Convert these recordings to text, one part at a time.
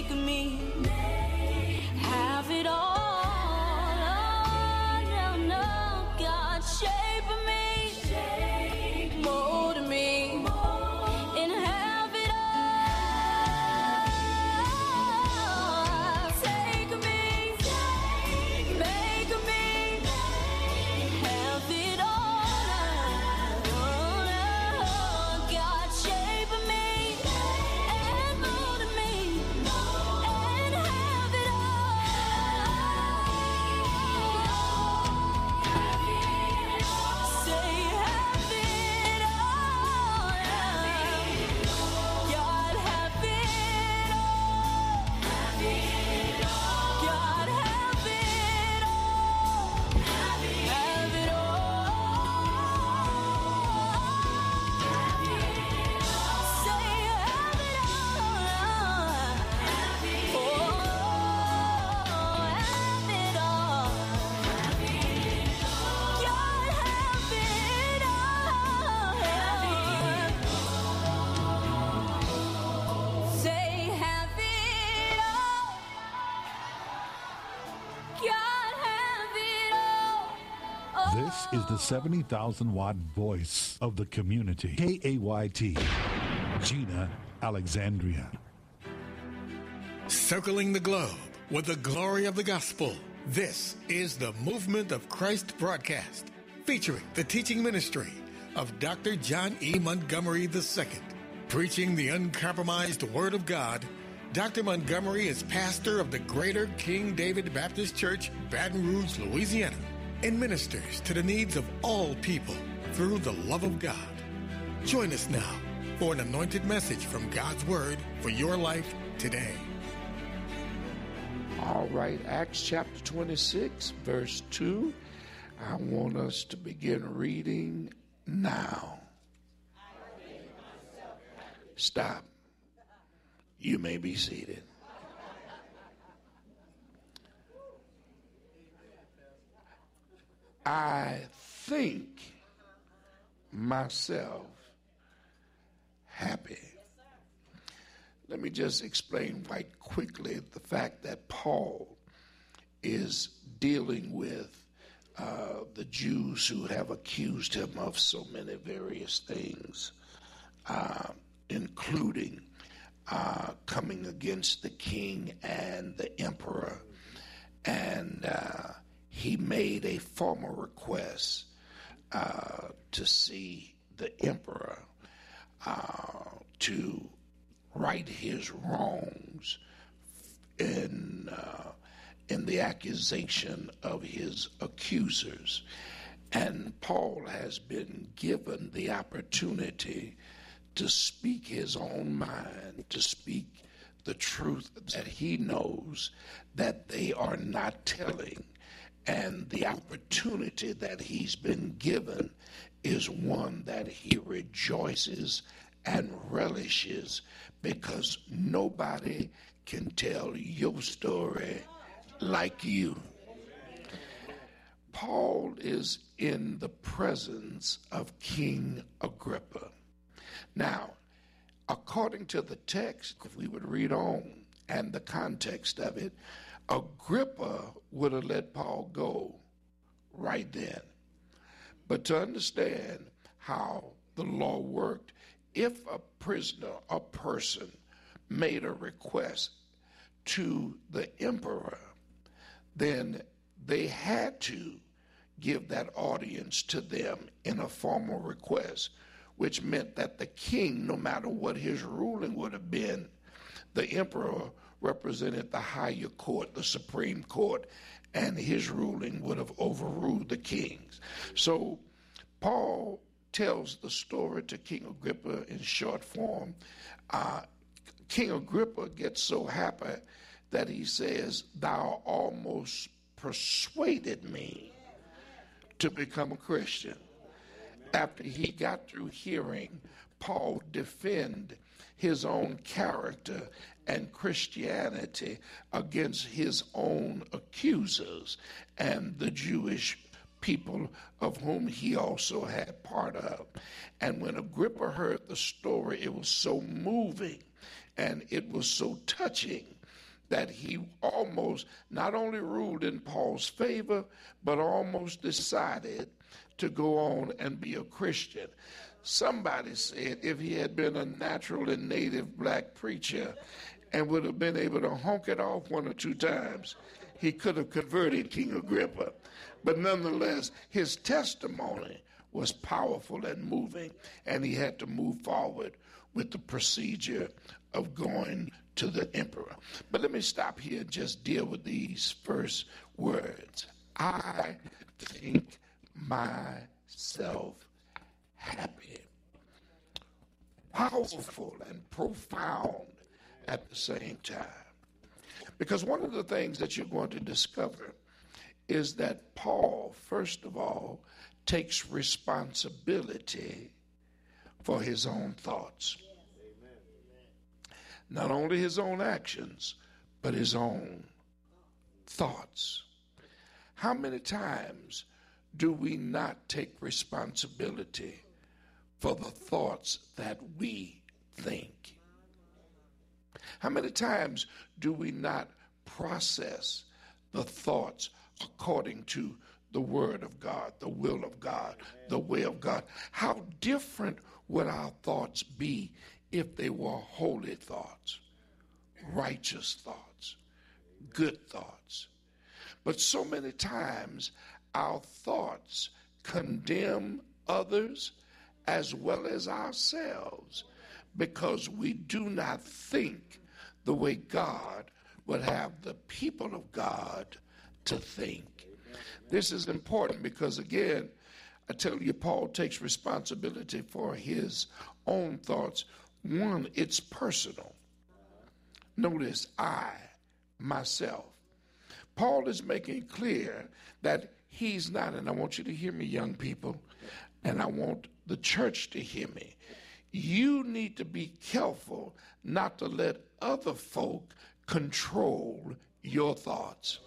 make me have it all. Oh, no, no, God, shape me, mold me, and have it all. Take me, make me have it all. Oh, God, shape me and mold me and have it all. Say have it all. God, have it all. God, have it all. Have it all. Say have it all. Oh, have it all. God, have it all. Say have it all. God, have it all. This is the 70,000 watt voice of the community. KAYT, Gina Alexandria. Circling the globe with the glory of the gospel. This is the Movement of Christ broadcast, featuring the teaching ministry of Dr. John E. Montgomery II. Preaching the uncompromised Word of God, Dr. Montgomery is pastor of the Greater King David Baptist Church, Baton Rouge, Louisiana, and ministers to the needs of all people through the love of God. Join us now for an anointed message from God's Word for your life today. All right, Acts chapter 26, verse 2. I want us to begin reading now. Stop. You may be seated. I think myself happy. Let me just explain quite quickly the fact that Paul is dealing with the Jews who have accused him of so many various things, including coming against the king and the emperor. And he made a formal request to see the emperor to right his wrongs in the accusation of his accusers. And Paul has been given the opportunity to speak his own mind, to speak the truth that he knows that they are not telling. And the opportunity that he's been given is one that he rejoices and relishes, because nobody can tell your story like you. Paul is in the presence of King Agrippa. Now, according to the text, if we would read on and the context of it, Agrippa would have let Paul go right then. But to understand how the law worked, if a prisoner or person made a request to the emperor, then they had to give that audience to them in a formal request, which meant that the king, no matter what his ruling would have been, the emperor represented the higher court, the Supreme Court, and his ruling would have overruled the king's. So Paul tells the story to King Agrippa in short form. King Agrippa gets so happy that he says, "Thou almost persuaded me to become a Christian." After he got through hearing Paul defend his own character and Christianity against his own accusers and the Jewish people of whom he also had part of. And when Agrippa heard the story, it was so moving and it was so touching that he almost not only ruled in Paul's favor, but almost decided to go on and be a Christian. Somebody said if he had been a natural and native black preacher and would have been able to honk it off one or two times, he could have converted King Agrippa. But nonetheless, his testimony was powerful and moving, and he had to move forward with the procedure of going to the emperor. But let me stop here and just deal with these first words. I think myself happy. Powerful and profound at the same time. Because one of the things that you're going to discover is that Paul, first of all, takes responsibility for his own thoughts. Not only his own actions, but his own thoughts. How many times do we not take responsibility for the thoughts that we think? How many times do we not process the thoughts according to the word of God, the will of God, the way of God? How different would our thoughts be if they were holy thoughts, righteous thoughts, good thoughts? But so many times our thoughts condemn others as well as ourselves because we do not think the way God would have the people of God to think. This is important because, again, I tell you, Paul takes responsibility for his own thoughts. One, it's personal. Notice, I, myself. Paul is making clear that he's not, and I want you to hear me, young people, and I want the church to hear me. You need to be careful not to let other folk control your thoughts.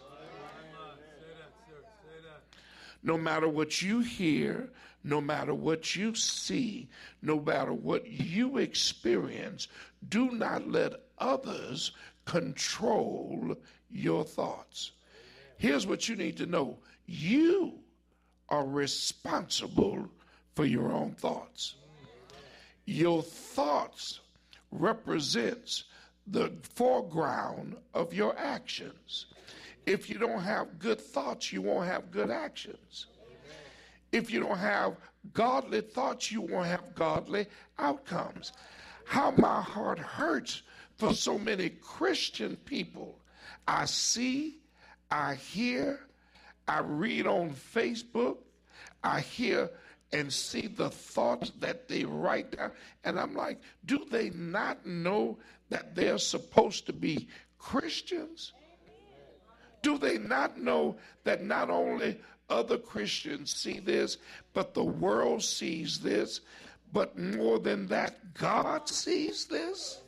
No matter what you hear, no matter what you see, no matter what you experience, do not let others control your thoughts. Here's what you need to know. You are responsible for your own thoughts. Your thoughts represents the foreground of your actions. If you don't have good thoughts, you won't have good actions. If you don't have godly thoughts, you won't have godly outcomes. How my heart hurts for so many Christian people. I see, I hear, I read on Facebook, I hear and see the thoughts that they write down. And I'm like, do they not know that they're supposed to be Christians? Do they not know that not only other Christians see this, but the world sees this, but more than that, God sees this?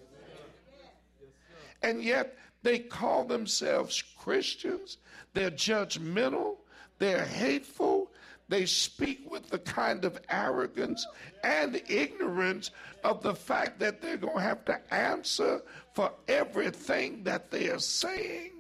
And yet they call themselves Christians. They're judgmental. They're hateful. They speak with the kind of arrogance and ignorance of the fact that they're going to have to answer for everything that they are saying.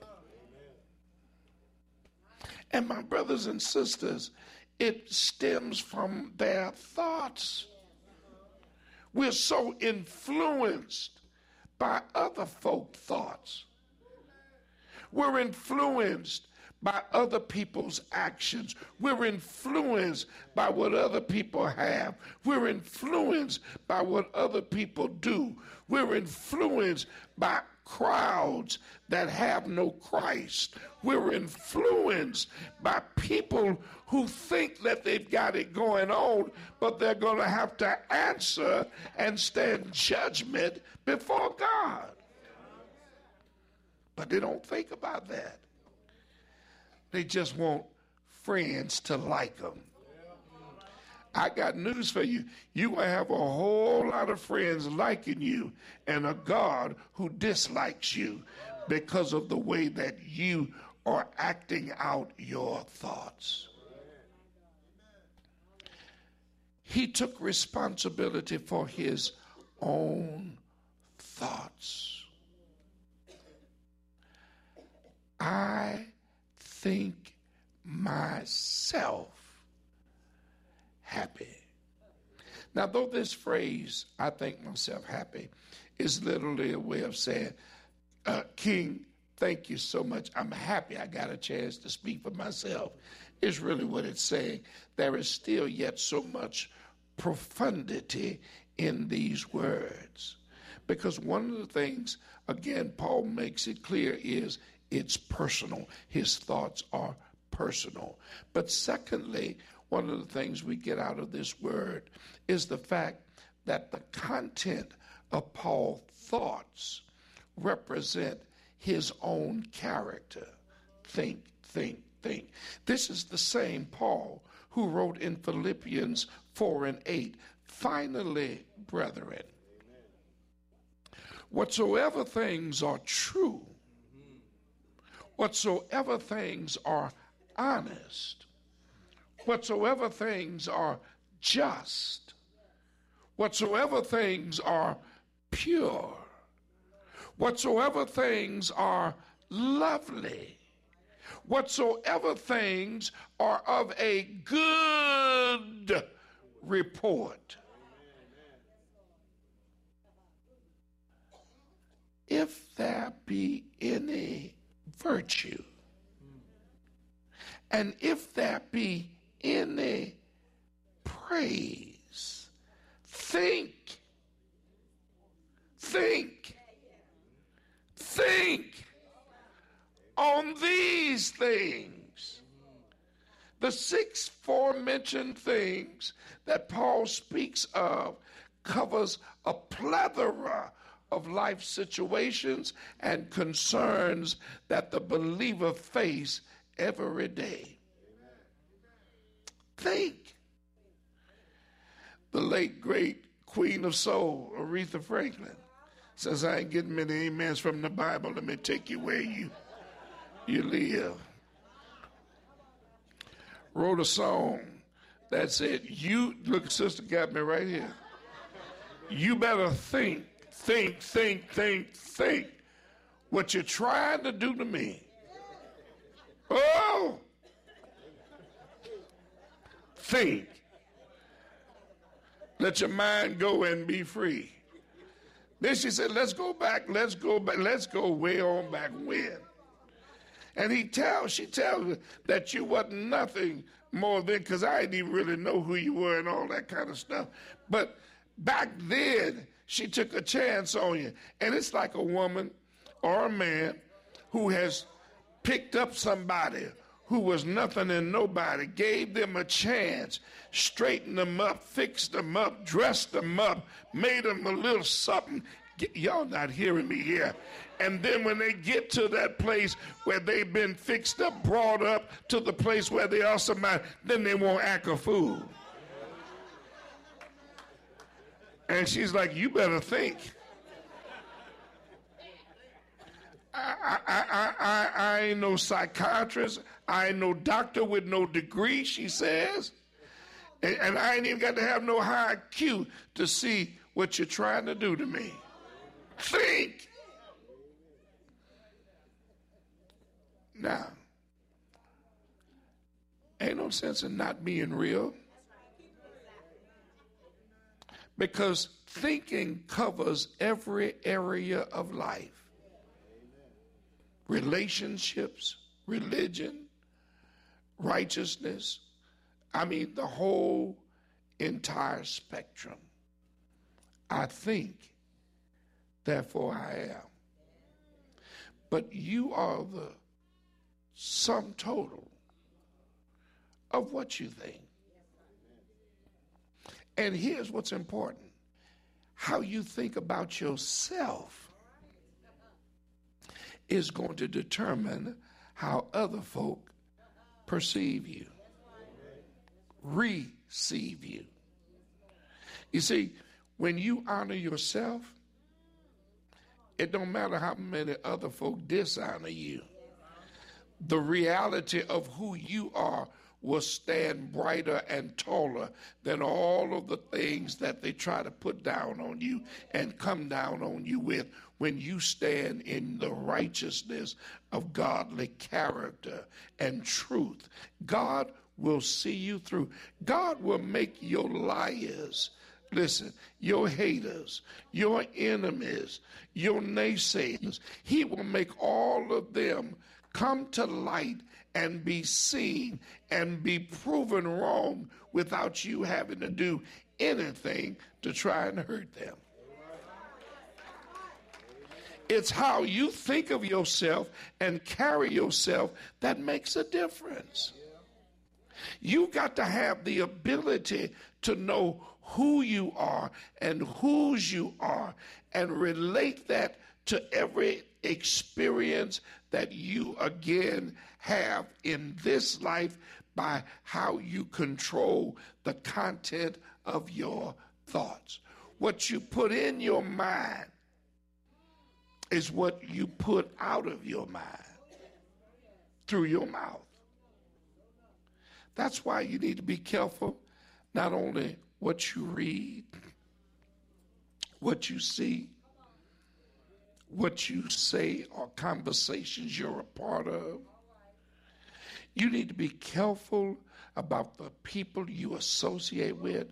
And my brothers and sisters, it stems from their thoughts. We're so influenced by other folk thoughts. We're influenced by other people's actions. We're influenced by what other people have. We're influenced by what other people do. We're influenced by crowds that have no Christ. We're influenced by people who think that they've got it going on, but they're going to have to answer and stand judgment before God. But they don't think about that. They just want friends to like them. I got news for you. You're going to have a whole lot of friends liking you and a God who dislikes you because of the way that you are acting out your thoughts. He took responsibility for his own thoughts. I think myself happy. Now, though this phrase, I think myself happy, is literally a way of saying, King, thank you so much. I'm happy I got a chance to speak for myself, is really what it's saying. There is still yet so much profundity in these words. Because one of the things, again, Paul makes it clear is it's personal. His thoughts are personal. But secondly, one of the things we get out of this word is the fact that the content of Paul's thoughts represent his own character. Think, think, think. This is the same Paul who wrote in Philippians 4:8, finally, brethren, whatsoever things are true, whatsoever things are honest, whatsoever things are just, whatsoever things are pure, whatsoever things are lovely, whatsoever things are of a good report. If there be any virtue, and if there be any praise, think on these things. The 6 aforementioned things that Paul speaks of covers a plethora of life situations and concerns that the believer face every day. Think. The late, great Queen of Soul, Aretha Franklin, says, I ain't getting many amens from the Bible. Let me take you where you live. Wrote a song that said, look, sister got me right here. You better think what you're trying to do to me. Oh! Think. Let your mind go and be free. Then she said, let's go way on back when. And she tells me that you wasn't nothing more than, because I didn't even really know who you were and all that kind of stuff. But back then, she took a chance on you. And it's like a woman or a man who has picked up somebody who was nothing and nobody, gave them a chance, straightened them up, fixed them up, dressed them up, made them a little something. Y'all not hearing me here. And then when they get to that place where they've been fixed up, brought up to the place where they are somebody, then they won't act a fool. And she's like, you better think. I ain't no psychiatrist. I ain't no doctor with no degree, she says. And I ain't even got to have no high IQ to see what you're trying to do to me. Think. Now, ain't no sense in not being real. Because thinking covers every area of life. Relationships, religion, righteousness. The whole entire spectrum. I think, therefore I am. But you are the sum total of what you think. And here's what's important. How you think about yourself is going to determine how other folk perceive you, receive you. You see, when you honor yourself, it don't matter how many other folk dishonor you. The reality of who you are will stand brighter and taller than all of the things that they try to put down on you and come down on you with when you stand in the righteousness of godly character and truth. God will see you through. God will make your liars, listen, your haters, your enemies, your naysayers, he will make all of them come to light and be seen and be proven wrong without you having to do anything to try and hurt them. It's how you think of yourself and carry yourself that makes a difference. You got to have the ability to know who you are and whose you are and relate that to every experience that you again have in this life by how you control the content of your thoughts. What you put in your mind is what you put out of your mind through your mouth. That's why you need to be careful, not only what you read, what you see, what you say, or conversations you're a part of. You need to be careful about the people you associate with.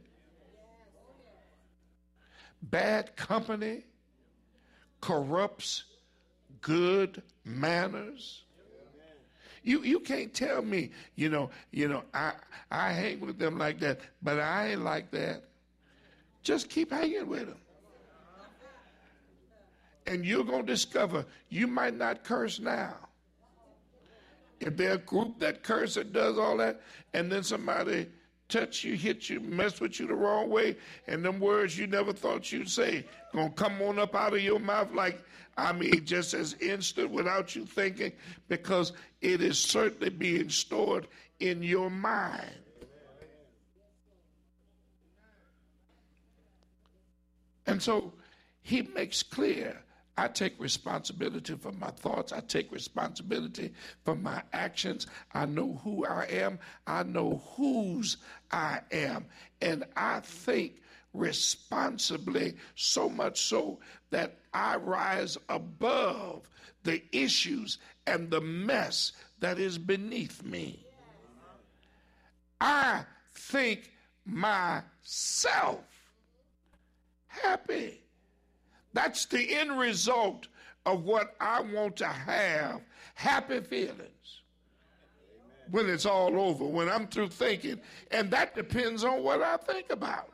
Bad company corrupts good manners. You can't tell me, I hang with them like that, but I ain't like that. Just keep hanging with them. And you're going to discover you might not curse now. If they're a group that curse and does all that, and then somebody touch you, hit you, mess with you the wrong way, and them words you never thought you'd say going to come on up out of your mouth just as instant without you thinking, because it is certainly being stored in your mind. And so he makes clear, I take responsibility for my thoughts. I take responsibility for my actions. I know who I am. I know whose I am. And I think responsibly, so much so that I rise above the issues and the mess that is beneath me. I think myself happy. That's the end result of what I want to have, happy feelings. When it's all over, when I'm through thinking, and that depends on what I think about.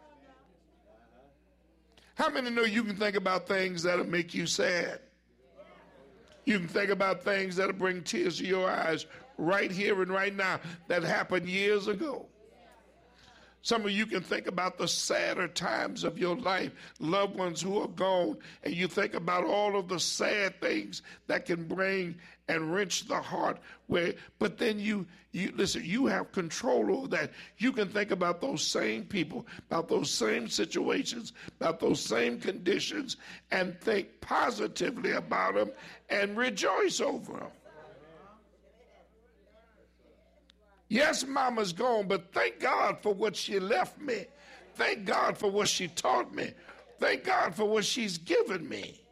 How many know you can think about things that'll make you sad? You can think about things that'll bring tears to your eyes right here and right now that happened years ago. Some of you can think about the sadder times of your life, loved ones who are gone, and you think about all of the sad things that can bring and wrench the heart. But then you listen, you have control over that. You can think about those same people, about those same situations, about those same conditions, and think positively about them and rejoice over them. Yes, mama's gone, but thank God for what she left me. Thank God for what she taught me. Thank God for what she's given me.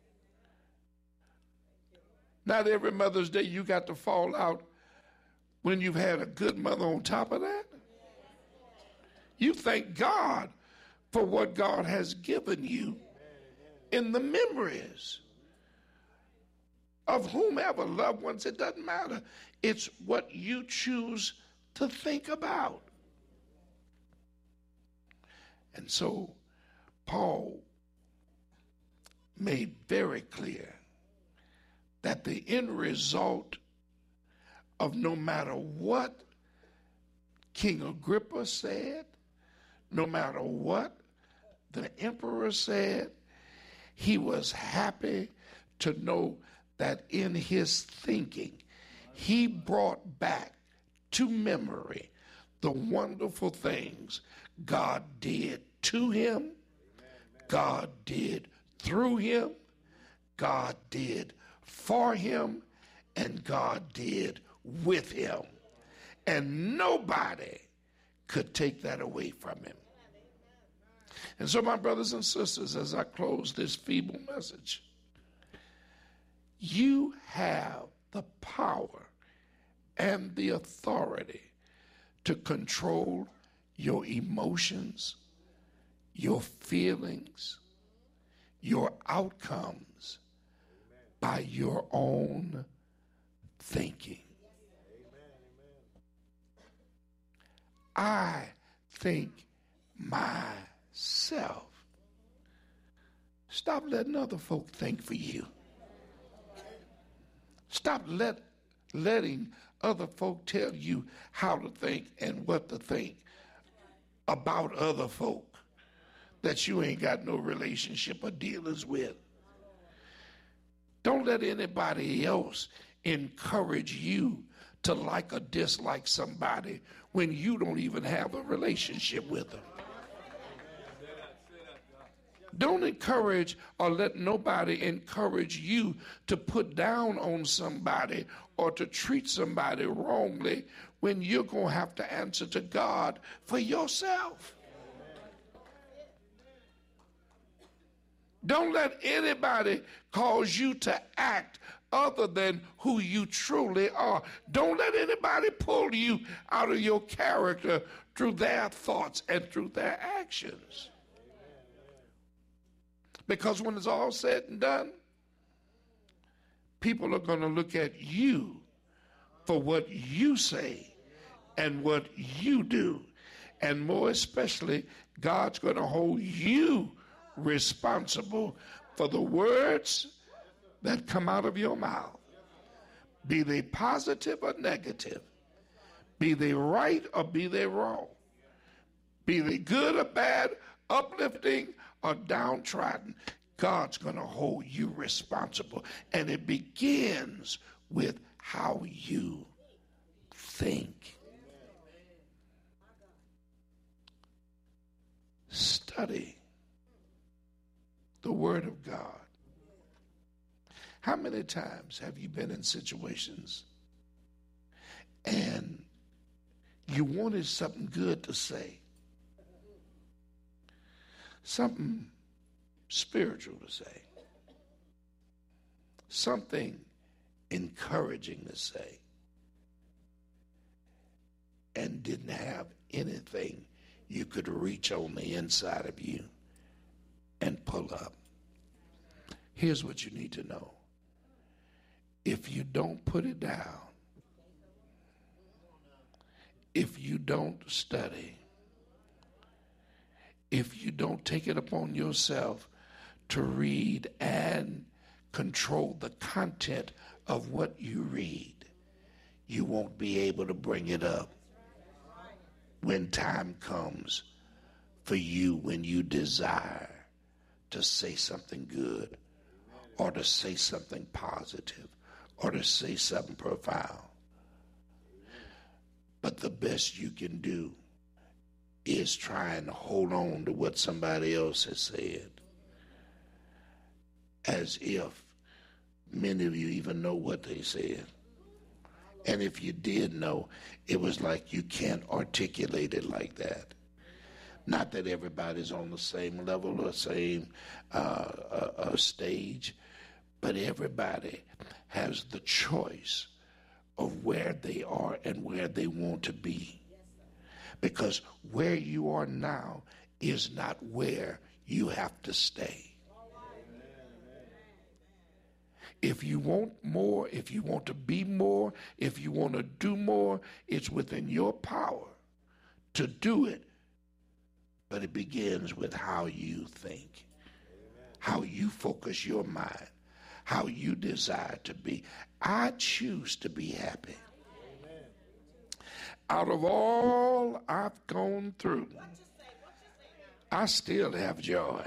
Not every Mother's Day you got to fall out when you've had a good mother on top of that. You thank God for what God has given you in the memories of whomever, loved ones, it doesn't matter. It's what you choose to think about. And so Paul made very clear that the end result of no matter what King Agrippa said, no matter what the emperor said, he was happy to know that in his thinking, he brought back to memory the wonderful things God did to him, God did through him, God did for him, and God did with him. And nobody could take that away from him. And so, my brothers and sisters, as I close this feeble message, you have the power and the authority to control your emotions, your feelings, your outcomes by your own thinking. I think myself. Stop letting other folk think for you. Stop letting other folk tell you how to think and what to think about other folk that you ain't got no relationship or dealings with. Don't let anybody else encourage you to like or dislike somebody when you don't even have a relationship with them. Don't encourage or let nobody encourage you to put down on somebody or to treat somebody wrongly when you're going to have to answer to God for yourself. Don't let anybody cause you to act other than who you truly are. Don't let anybody pull you out of your character through their thoughts and through their actions. Because when it's all said and done, people are going to look at you for what you say and what you do. And more especially, God's going to hold you responsible for the words that come out of your mouth, be they positive or negative, be they right or be they wrong, be they good or bad, uplifting or downtrodden. God's going to hold you responsible. And it begins with how you think. Study the Word of God. How many times have you been in situations and you wanted something good to say, something spiritual to say, something encouraging to say, and didn't have anything you could reach on the inside of you and pull up? Here's what you need to know. If you don't put it down, if you don't study, if you don't take it upon yourself to read and control the content of what you read, you won't be able to bring it up when time comes for you, when you desire to say something good or to say something positive or to say something profound. But the best you can do is try and hold on to what somebody else has said, as if many of you even know what they said. And if you did know, it was like you can't articulate it like that. Not that everybody's on the same level or same stage, but everybody has the choice of where they are and where they want to be. Because where you are now is not where you have to stay. If you want more, if you want to be more, if you want to do more, it's within your power to do it. But it begins with how you think, how you focus your mind, how you desire to be. I choose to be happy. Out of all I've gone through, I still have joy.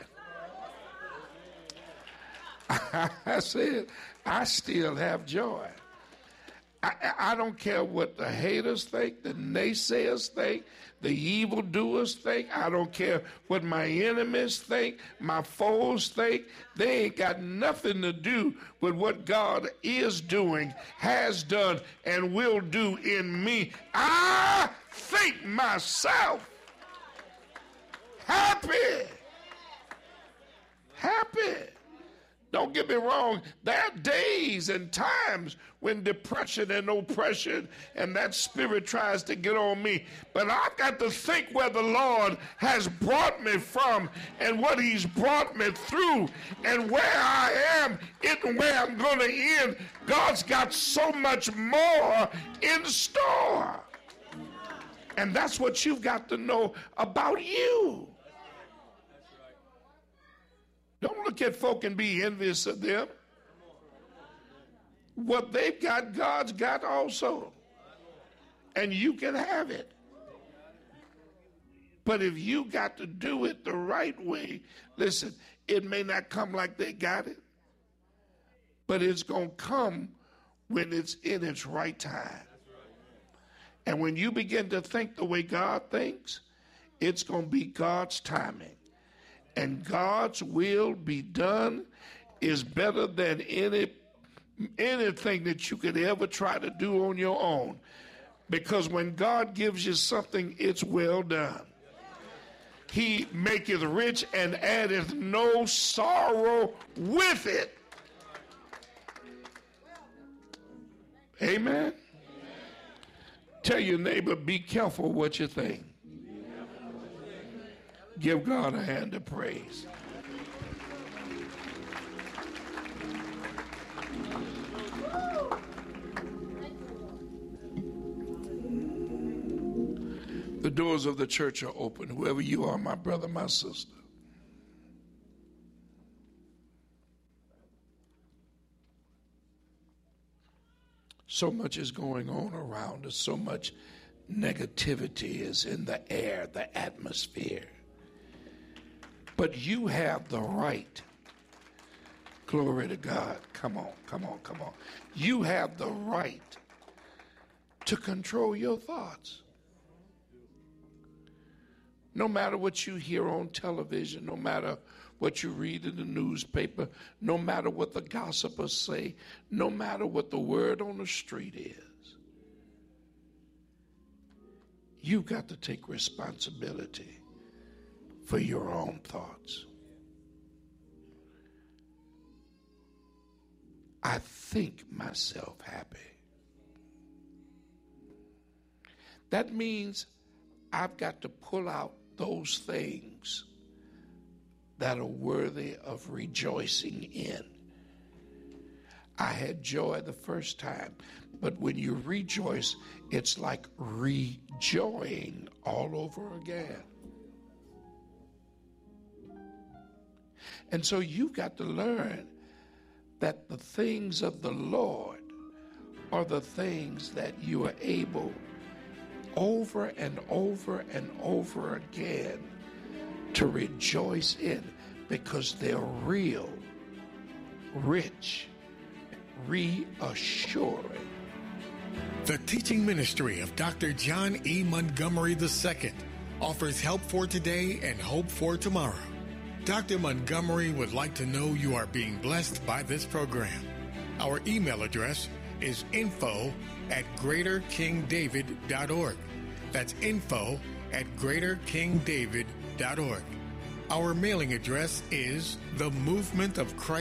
I said, I still have joy. I don't care what the haters think, the naysayers think, the evildoers think. I don't care what my enemies think, my foes think. They ain't got nothing to do with what God is doing, has done, and will do in me. I think myself happy. Don't get me wrong, there are days and times when depression and oppression and that spirit tries to get on me. But I've got to think where the Lord has brought me from and what he's brought me through and where I am and where I'm going to end. God's got so much more in store. And that's what you've got to know about you. Don't look at folk and be envious of them. What they've got, God's got also. And you can have it. But if you got to do it the right way, listen, it may not come like they got it, but it's going to come when it's in its right time. And when you begin to think the way God thinks, it's going to be God's timing. And God's will be done is better than anything that you could ever try to do on your own. Because when God gives you something, it's well done. He maketh rich and addeth no sorrow with it. Amen? Tell your neighbor, be careful what you think. Give God a hand of praise. The doors of the church are open. Whoever you are, my brother, my sister. So much is going on around us. So much negativity is in the air, the atmosphere. But you have the right. Glory to God. Come on. You have the right to control your thoughts. No matter what you hear on television, no matter what you read in the newspaper, no matter what the gossipers say, no matter what the word on the street is, you've got to take responsibility for your own thoughts. I think myself happy. That means I've got to pull out those things that are worthy of rejoicing in. I had joy the first time, but when you rejoice, it's like rejoicing all over again. And so you've got to learn that the things of the Lord are the things that you are able over and over and over again to rejoice in, because they're real, rich, reassuring. The teaching ministry of Dr. John E. Montgomery II offers help for today and hope for tomorrow. Dr. Montgomery would like to know you are being blessed by this program. Our email address is info@greaterkingdavid.org. That's info@greaterkingdavid.org. Our mailing address is The Movement of Christ